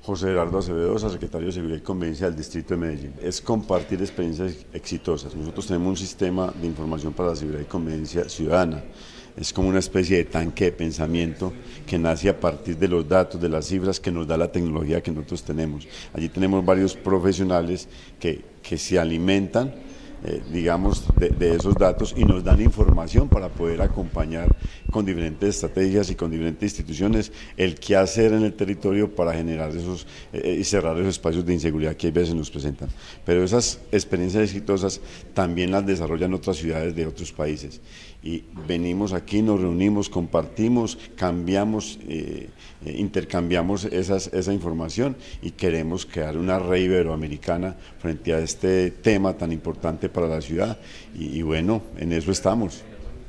José Gerardo Acevedo, secretario de Seguridad y Convivencia del Distrito de Medellín. Es compartir experiencias exitosas. Nosotros tenemos un sistema de información para la seguridad y convivencia ciudadana. Es como una especie de tanque de pensamiento que nace a partir de los datos, de las cifras que nos da la tecnología que nosotros tenemos. Allí tenemos varios profesionales que se alimentan digamos, de esos datos y nos dan información para poder acompañar con diferentes estrategias y con diferentes instituciones el qué hacer en el territorio para generar esos y cerrar esos espacios de inseguridad que a veces nos presentan. Pero esas experiencias exitosas también las desarrollan otras ciudades de otros países y venimos aquí, nos reunimos, compartimos, cambiamos, intercambiamos esa información y queremos crear una red iberoamericana frente a este tema tan importante para la ciudad y bueno, en eso estamos.